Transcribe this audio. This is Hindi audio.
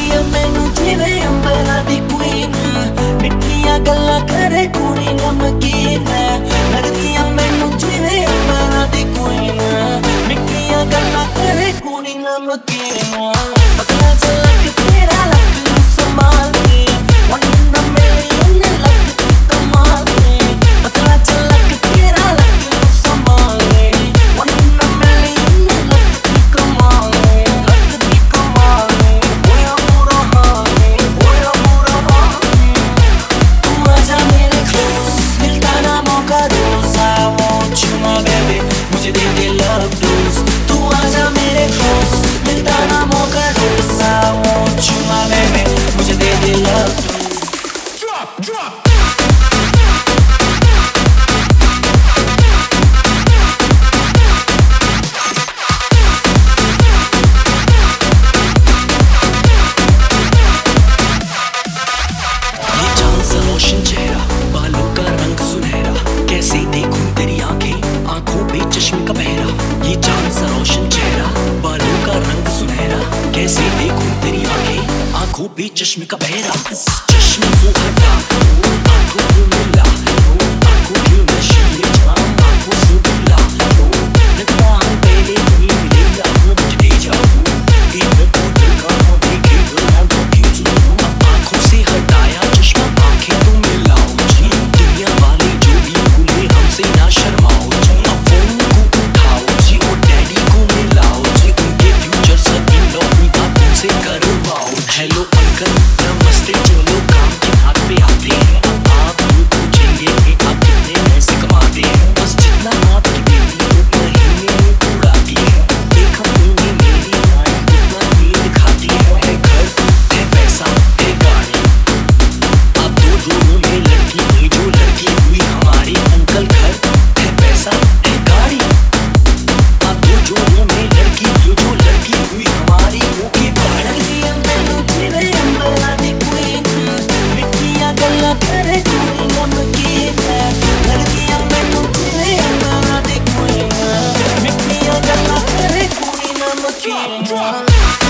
लगदियां मैनू जिवें अंबरां दी क्वीन, मिठियां गल्लां करे कुड़ी नमकीन। लगदियां मैनू जिवें अंबरां दी क्वीन, मिठियां गल्लां करे कुड़ी नमकीन। पतला च लक तेरा लक नू संभाल के, one in a million लक तू कमाल के। पतला च लक तेरा लक नू संभाल के, one in a million लक तू कमाल के। लक दी कमाल के, होया बुरा हाल के, होया बुरा हाल के। तू आजा मेरे close, मिलता ना मौका रोज। I want you my baby, मुझे दे दे love dose। तू आजा मेरे close, मिलता ना मौका रोज। I want you my baby, मुझे दे दे love dose। Drop, drop। ये चांद सा रोशन चेहरा, बालों का रंग सुनहरा, कैसे देखूं तेरी आंखें, आंखों पे चश्मे का पहरा। ये चांद सा रोशन चेहरा, बालों का रंग सुनहरा, कैसे देखूं तेरी आंखें, आंखों पे चश्मे का पहरा। इस चश्मे को हटा, आंखों को मिला, आंखों के नशीले जाम, आंखों से मिला। लगता है पहले कहीं मिलेगा, मुझे दे जाओ एक बोतल का देखे तो तो खींच लो। अब आंखों से हटाया चश्मा, आंखें तो मिलाओ जी। दुनिया वाले जो भी खुले हमसे ना शर्माओ जी। अब फोन को उठाओ जी और डैडी को मिलाओ जी। उनके फ्यूचर सभी लोग बातों से करवाओ। हेलो अंकल नमस्ते, चलो काम के हाथ पे आते हैं। अब आप ये पूछेंगे कि आप कितने पैसे कमाते हैं। बस जितना आपकी बेटी को महीने में उड़ाती है, एक महीने मेरी माँ उतना तेल खाती है। घर है पैसा है गाड़ी, अब दो दोनों में लड़की हुई जो लड़की हुई हमारी। अंकल घर है पैसा है गाड़ी, अब दो दोनों में लड़की हुई जो लड़की हुई हमारी। Okay bye. लगदियां मैनू जिवें अंबरां दी क्वीन, मिठियां गल्लां करे कुड़ी नमकीन। लगदियां मैनू जिवें अंबरां दी क्वीन, मिठियां गल्लां करे कुड़ी नमकीन।